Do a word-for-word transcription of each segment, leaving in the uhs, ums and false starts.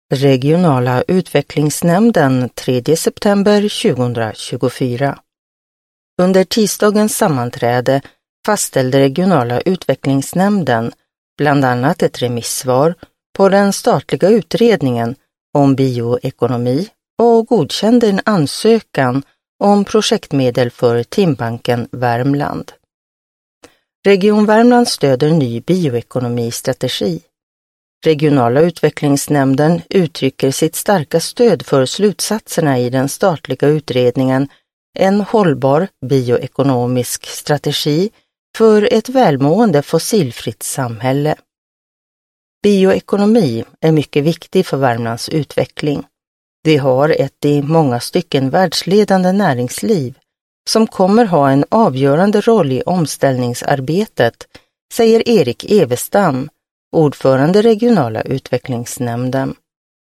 Regionala utvecklingsnämnden tredje september tjugohundratjugofyra. Under tisdagens sammanträde fastställde regionala utvecklingsnämnden bland annat ett remissvar på den statliga utredningen om bioekonomi och godkände en ansökan om projektmedel för Timbanken Värmland. Region Värmland stöder ny bioekonomistrategi. Regionala utvecklingsnämnden uttrycker sitt starka stöd för slutsatserna i den statliga utredningen En hållbar bioekonomisk strategi för ett välmående fossilfritt samhälle. Bioekonomi är mycket viktig för Värmlands utveckling. Vi har ett i många stycken världsledande näringsliv som kommer ha en avgörande roll i omställningsarbetet, säger Erik Evestam, ordförande regionala utvecklingsnämnden.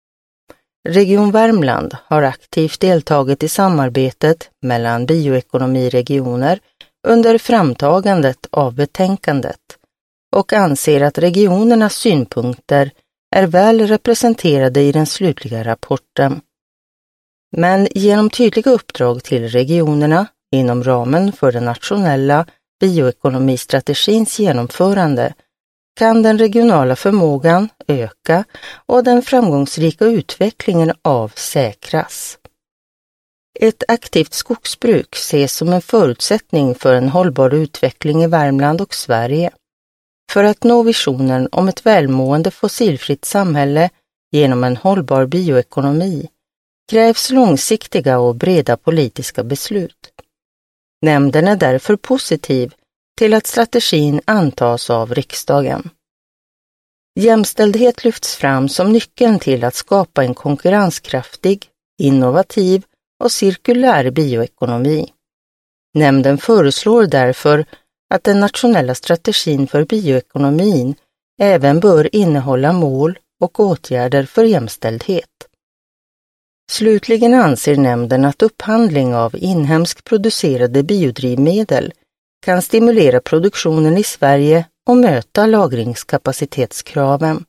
Region Värmland har aktivt deltagit i samarbetet mellan bioekonomiregioner under framtagandet av betänkandet och anser att regionernas synpunkter är väl representerade i den slutliga rapporten. Men genom tydliga uppdrag till regionerna inom ramen för den nationella bioekonomistrategins genomförande kan den regionala förmågan öka och den framgångsrika utvecklingen avsäkras. Ett aktivt skogsbruk ses som en förutsättning för en hållbar utveckling i Värmland och Sverige. För att nå visionen om ett välmående fossilfritt samhälle genom en hållbar bioekonomi krävs långsiktiga och breda politiska beslut. Nämnden är därför positiv till att strategin antas av riksdagen. Jämställdhet lyfts fram som nyckeln till att skapa en konkurrenskraftig, innovativ och cirkulär bioekonomi. Nämnden föreslår därför att den nationella strategin för bioekonomin även bör innehålla mål och åtgärder för jämställdhet. Slutligen anser nämnden att upphandling av inhemskt producerade biodrivmedel kan stimulera produktionen i Sverige och möta lagringskapacitetskraven.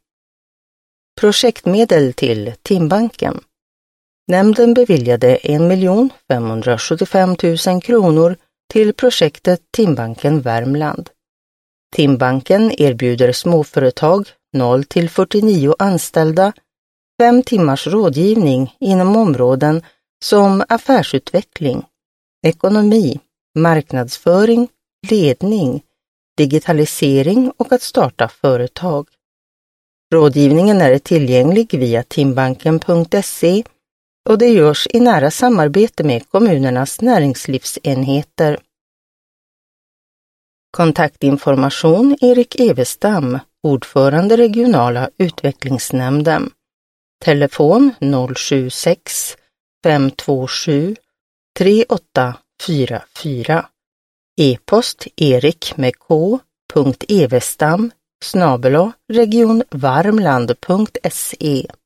Projektmedel till Timbanken. Nämnden beviljade en miljon femhundrasjuttiofem tusen kronor till projektet Timbanken Värmland. Timbanken erbjuder småföretag noll till fyrtionio anställda fem timmars rådgivning inom områden som affärsutveckling, ekonomi, marknadsföring, ledning, digitalisering och att starta företag. Rådgivningen är tillgänglig via timbanken punkt se och det görs i nära samarbete med kommunernas näringslivsenheter. Kontaktinformation Erik Evestam, ordförande regionala utvecklingsnämnden. Telefon noll sju sex fem två sju tre åtta fyra fyra. E-post erik med k punkt evestam snabel-a regionvarmland punkt se.